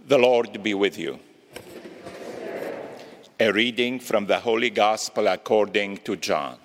The Lord be with you. A reading from the Holy Gospel according to John.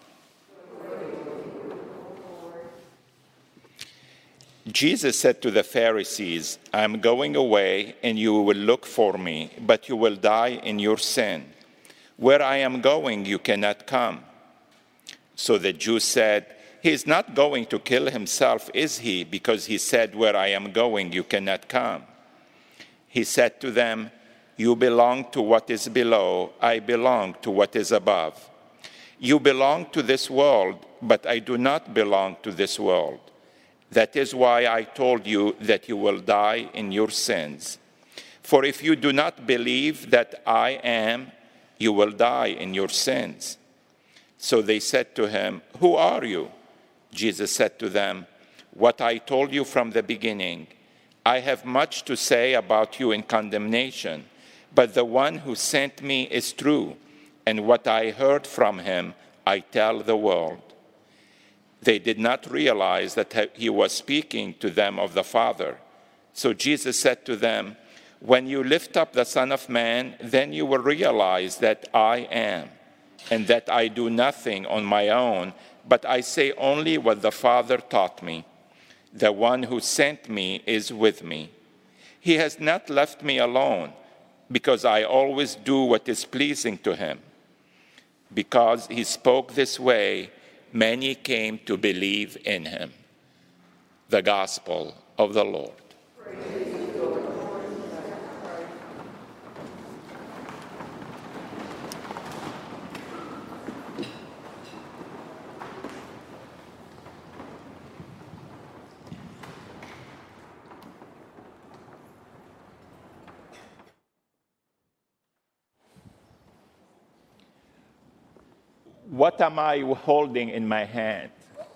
Jesus said to the Pharisees, "I am going away, and you will look for me, but you will die in your sin. Where I am going, you cannot come." So the Jews said, "He is not going to kill himself, is he? Because he said, 'Where I am going, you cannot come.'" He said to them, "You belong to what is below, I belong to what is above. You belong to this world, but I do not belong to this world. That is why I told you that you will die in your sins. For if you do not believe that I am, you will die in your sins." So they said to him, "Who are you?" Jesus said to them, "What I told you from the beginning. I have much to say about you in condemnation, but the one who sent me is true, and what I heard from him I tell the world." They did not realize that he was speaking to them of the Father. So Jesus said to them, "When you lift up the Son of Man, then you will realize that I am, and that I do nothing on my own, but I say only what the Father taught me. The one who sent me is with me. He has not left me alone, because I always do what is pleasing to him." Because he spoke this way, many came to believe in him. The Gospel of the Lord. What am I holding in my hand?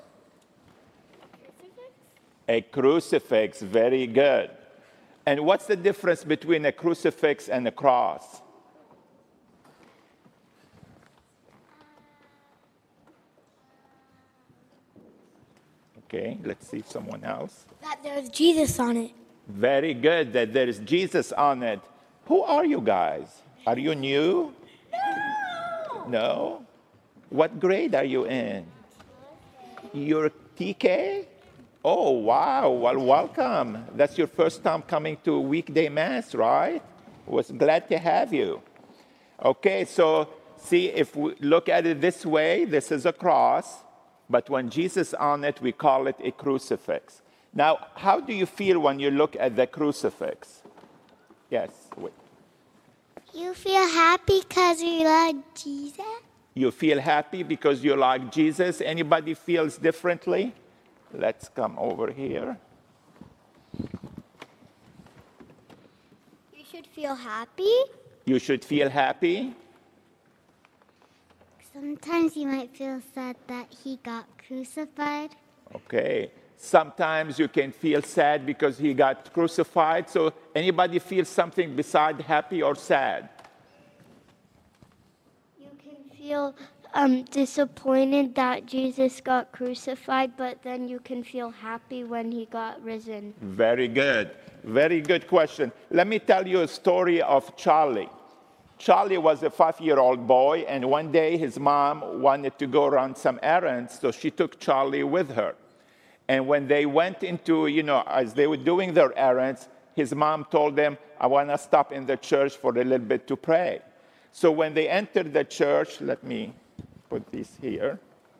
A crucifix, very good. And what's the difference between a crucifix and a cross? Okay, let's see someone else. That there's Jesus on it. Very good, that there is Jesus on it. Who are you guys? Are you new? No? What grade are you in? You're TK? Oh, wow. Well, welcome. That's your first time coming to weekday Mass, right? Was glad to have you. Okay, so see, if we look at it this way, this is a cross, but when Jesus on it, we call it a crucifix. Now, how do you feel when you look at the crucifix? Yes, wait. You feel happy because you love Jesus? You feel happy because you like Jesus? Anybody feels differently? Let's come over here. You should feel happy. You should feel happy. Sometimes you might feel sad that he got crucified. Okay. Sometimes you can feel sad because he got crucified. So anybody feel something beside happy or sad? Feel disappointed that Jesus got crucified, but then you can feel happy when he got risen. Very good. Very good question. Let me tell you a story of Charlie. Charlie was a 5-year-old boy, and one day his mom wanted to go run some errands, so she took Charlie with her. And when they went into, as they were doing their errands, his mom told them, "I want to stop in the church for a little bit to pray." So when they entered the church, let me put this here.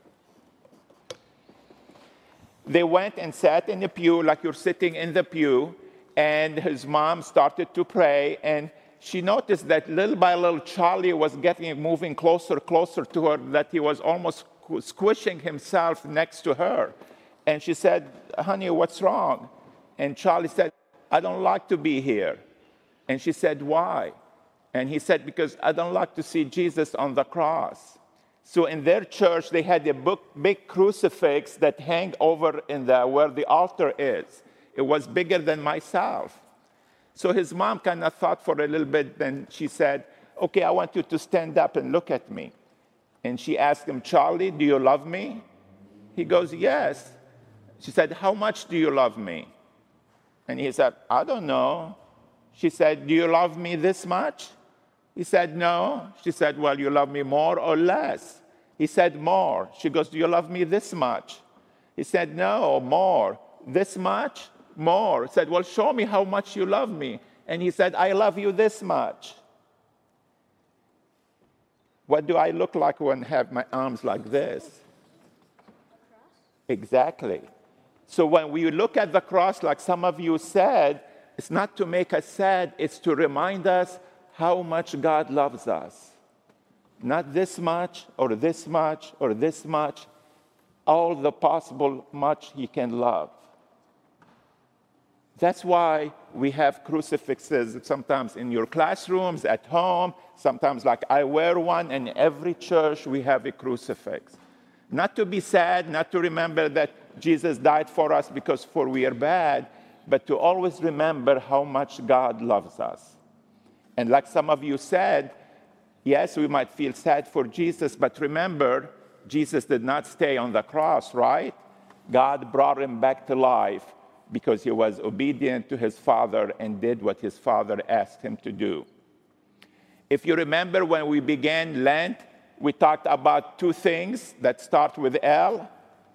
They went and sat in the pew like you're sitting in the pew, and his mom started to pray, and she noticed that little by little Charlie was moving closer to her, that he was almost squishing himself next to her. And she said, "Honey, what's wrong?" And Charlie said, "I don't like to be here." And she said, "Why?" And he said, "Because I don't like to see Jesus on the cross." So in their church, they had a big crucifix that hung over where the altar is. It was bigger than myself. So his mom kind of thought for a little bit, then she said, "Okay, I want you to stand up and look at me." And she asked him, "Charlie, do you love me?" He goes, "Yes." She said, "How much do you love me?" And he said, "I don't know." She said, do you love me this much? He said, no. She said, well, you love me more or less? He said, more. She goes, do you love me this much? He said, no, more. This much? More. He said, well, show me how much you love me. And he said, I love you this much. What do I look like when I have my arms like this? Exactly. So when we look at the cross, like some of you said, it's not to make us sad, it's to remind us how much God loves us. Not this much, or this much, or this much, all the possible much He can love. That's why we have crucifixes sometimes in your classrooms, at home. Sometimes, like I wear one, and in every church we have a crucifix. Not to be sad, not to remember that Jesus died for us because we are bad, but to always remember how much God loves us. And like some of you said, yes, we might feel sad for Jesus, but remember, Jesus did not stay on the cross, right? God brought him back to life because he was obedient to his Father and did what his Father asked him to do. If you remember when we began Lent, we talked about two things that start with L.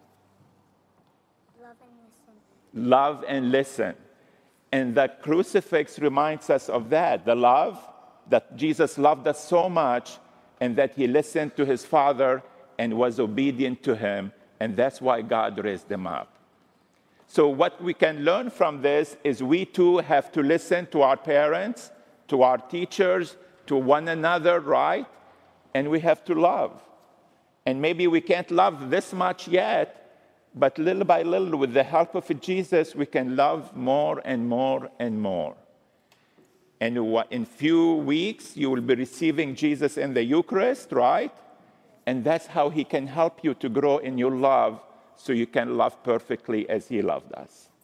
Love and listen. Love and listen. And the crucifix reminds us of that, the love, that Jesus loved us so much and that he listened to his Father and was obedient to him, and that's why God raised him up. So what we can learn from this is we too have to listen to our parents, to our teachers, to one another, right? And we have to love. And maybe we can't love this much yet, but little by little, with the help of Jesus, we can love more and more and more. And in few weeks, you will be receiving Jesus in the Eucharist, right? And that's how he can help you to grow in your love so you can love perfectly as he loved us.